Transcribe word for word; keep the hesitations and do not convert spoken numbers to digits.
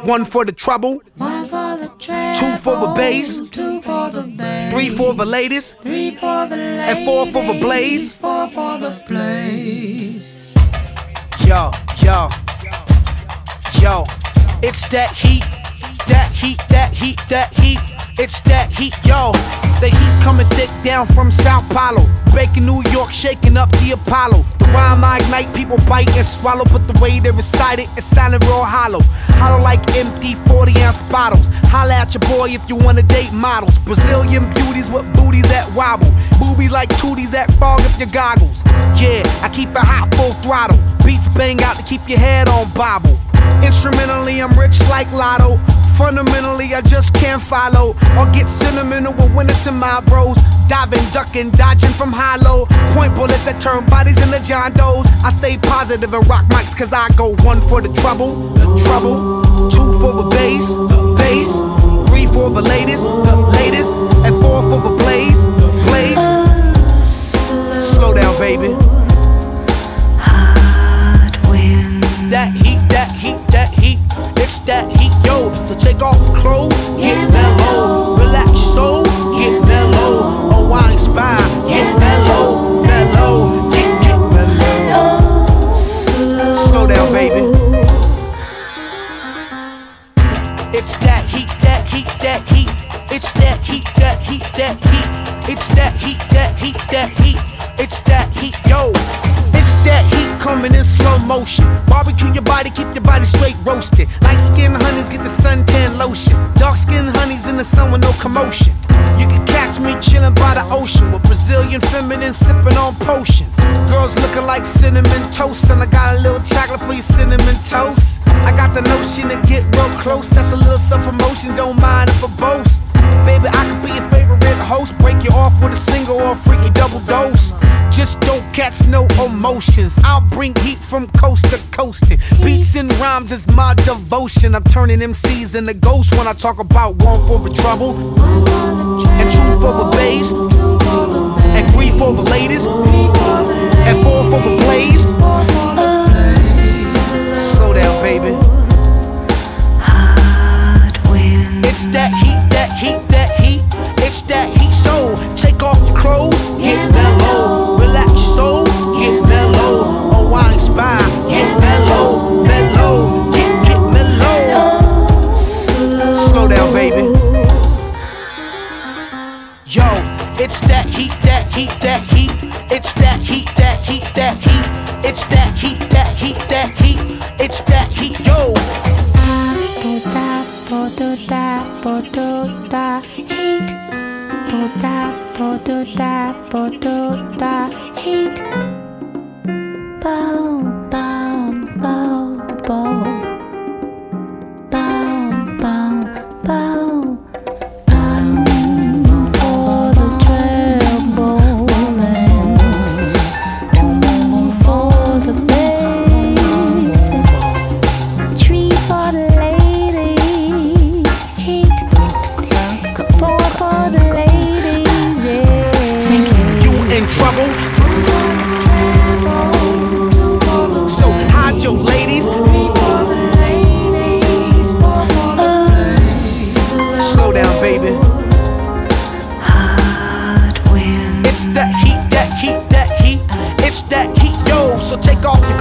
One for the trouble, One for the treble, two for the bass, two for the bass, three for the ladies, three for the ladies, and four for the blaze. Four for the blaze. Yo, yo, yo, it's that heat, that heat, that heat, that heat. It's that heat, yo. The heat coming thick down from Sao Paulo, breaking New York, shaking up the Apollo. The rhyme I ignite, people bite and swallow, but the way they recite it, it's sounding real hollow. Hollow like empty forty ounce bottles. Holla at your boy if you wanna date models. Brazilian beauties with booties that wobble, boobies like tooties that fog up your goggles. Yeah, I keep it hot full throttle. Beats bang out to keep your head on bobble. Instrumentally, I'm rich like Lotto. Fundamentally, I just can't follow or get sentimental when it's in my bros. Diving, ducking, dodging from high-low. Point bullets that turn bodies into John Does. I stay positive and rock mics cause I go one for the trouble, the trouble, two for the bass, the bass, three for the ladies, the ladies, and four for the blaze, the blaze. Slow down, baby. That heat, that heat, that heat, it's that heat, yo. So take off the clothes, get mellow. Relax your soul, get mellow. Unwind spine, get mellow, mellow, get, get mellow. Slow down, baby. It's that heat, that heat, that heat. It's that heat, that heat, that heat. It's that heat, that heat, that heat. It's that heat, yo. That heat coming in slow motion. Barbecue your body, keep your body straight roasted. Light skin honeys get the suntan lotion. Dark skin honeys in the sun with no commotion. You can catch me chilling by the ocean with Brazilian feminine sipping on potions. Girls looking like cinnamon toast, and I got a little chocolate for your cinnamon toast. I got the notion to get real close. That's a little self-promotion, don't mind if I boast. Baby, I could be your favorite host. Break you off with a single or a freaky double dose. Just don't catch no emotions. I'll bring heat from coast to coast. Beats and rhymes is my devotion. I'm turning M Cs into ghosts when I talk about one for the trouble, and two for the bass, and three for the ladies, and four for the blaze. Slow down, baby. It's that heat, that heat, that heat. It's that heat, so take off your clothes, get mellow. Relax your soul, get mellow. Unwind spine, get mellow, mellow, get, get mellow. Slow down, baby. Yo, it's that heat, that heat, that heat. It's that heat, that heat, that heat. It's that heat, that heat, that heat. It's that heat, yo. Potuta, potuta, heat. Pota, potuta, potuta, heat. Boom, boom, boom, boom. Boom, boom, boom. Boom for the treble, two for the bass, three for the ladies, heat, four for the ladies, yeah. You in trouble? So hide your ladies. Slow down, baby. It's that heat, that heat, that heat. It's that heat, yo. So take off your